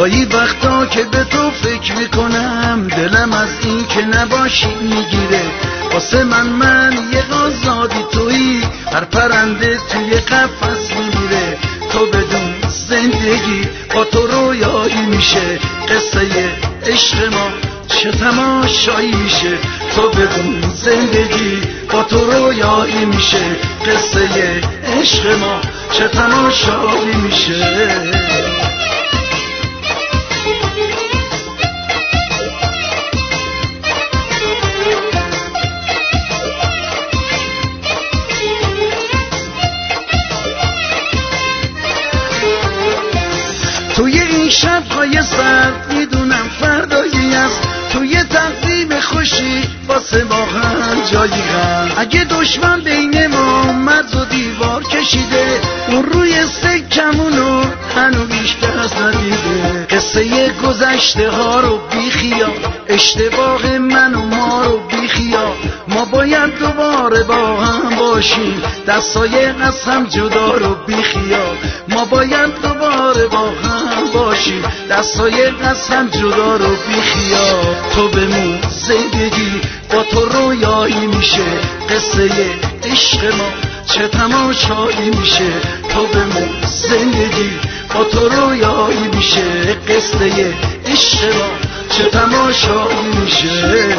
گاهی وقتا که به تو فکر میکنم دلم از این که نباشی میگیره. واسه من یه آزادی تویی، هر پرنده توی قفس میمیره. تو بدون زندگی با تو رویایی میشه، قصه عشق ما چه تماشایی میشه. تو بدون زندگی با تو رویایی میشه، قصه عشق ما چه تماشایی میشه. توی این شب‌های سرد میدونم فردایی است، توی تقویم خوشی واسه ما هم جایی هست. اگه دشمن بین ما مرز و دیوار کشیده، اون روی سکمونو هنوز هیچ کس ندیده. قصه گذشته ها رو بیخیال، اشتباه من و ما رو بیخیال. ما باید دوباره با هم باشیم، دستای از هم جدا رو بیخیال. ما باید دوباره با هم باشیم، دستای از هم جدا رو بیخیال. تو بمون زندگی با تو رویایی میشه، قصه عشق ما چه تماشایی میشه. تو بمون زندگی با تو رویایی میشه، قصه عشق ما چه تماشایی میشه.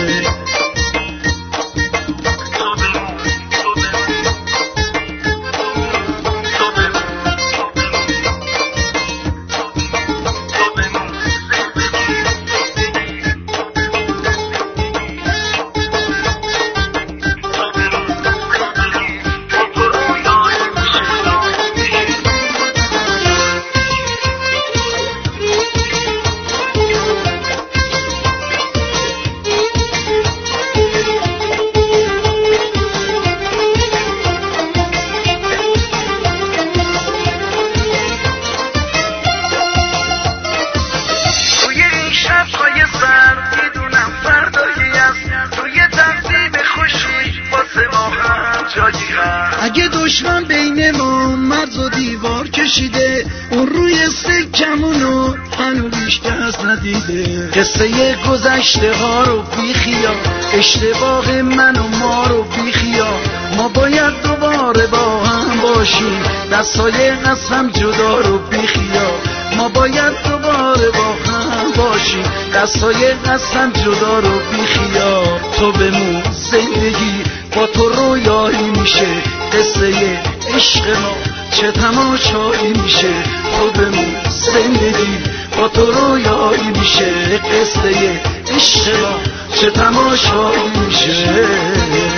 شب‌های سرد میدونم فردایی است، توی تقویم خوشی واسه ما هم جایی هست. اگه دشمن بین ما مرز و دیوار کشیده، اون روی سکمونو هنوز هیچ کس ندیده. قصه گذشته ها رو بیخیال، اشتباه من و ما رو بیخیال. ما باید دوباره با هم باشیم، دستای از هم جدا رو بیخیال. ما باید دوباره با هم باشیم، دستای از هم جدا رو بیخیال. تو بمون زندگی با تو رویایی میشه، قصه عشق ما چه تماشایی میشه. تو بمون زندگی با تو رویایی میشه، قصه عشق ما چه تماشایی میشه.